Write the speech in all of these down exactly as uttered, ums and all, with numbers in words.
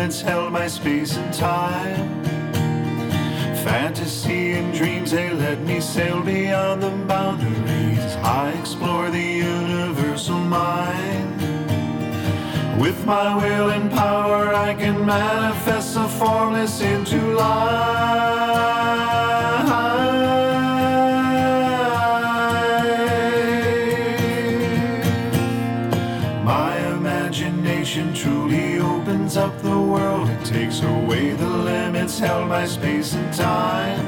limits held by space and time. Fantasy and dreams, they let me sail beyond the boundaries. I explore the universal mind. With my will and power, I can manifest the formless into life. My imagination truly opens up the world. It takes away the limits held by space and time.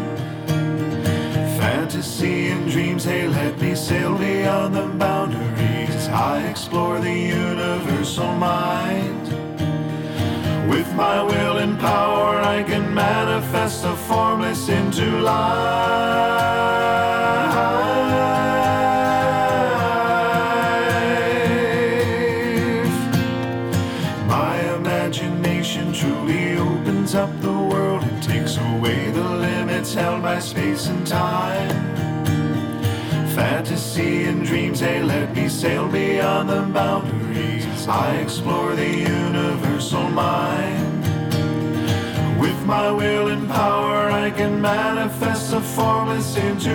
Fantasy and dreams, they let me sail beyond the boundaries. I explore the universal mind. With my will and power, I can manifest the formless into life. My imagination truly opens up the world. It takes away the limits held by space and time. Fantasy and dreams, they let me sail beyond the boundaries. I explore the universal mind. With my will and power, I can manifest the formless into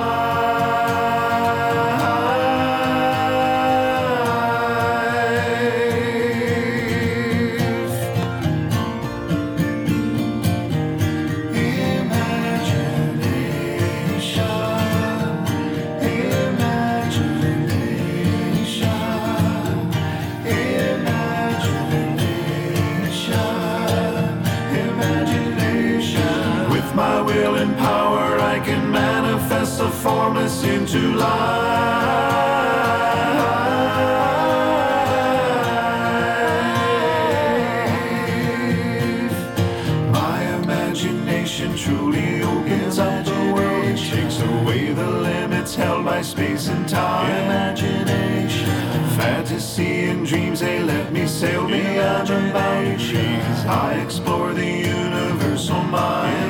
my will and power, I can manifest the formless into life. My imagination truly opens up the world. It takes away the limits held by space and time. Imagination, fantasy and dreams, they let me sail beyond the boundaries. I explore the universal mind.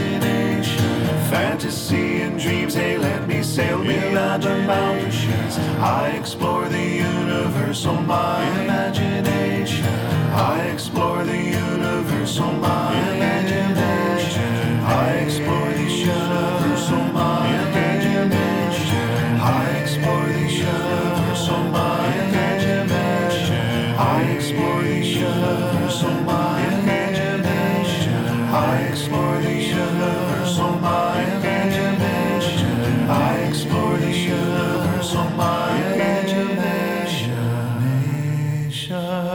Fantasy and dreams, they let me sail beyond the boundaries. I explore the universal mind. Imagination, I explore the universal mind. Imagination, I explore the universal mind. Imagination, I explore the universal mind. Imagination, I explore the universal mind. Imagination, I explore the universal mind. I explore the universal mind. Imagination.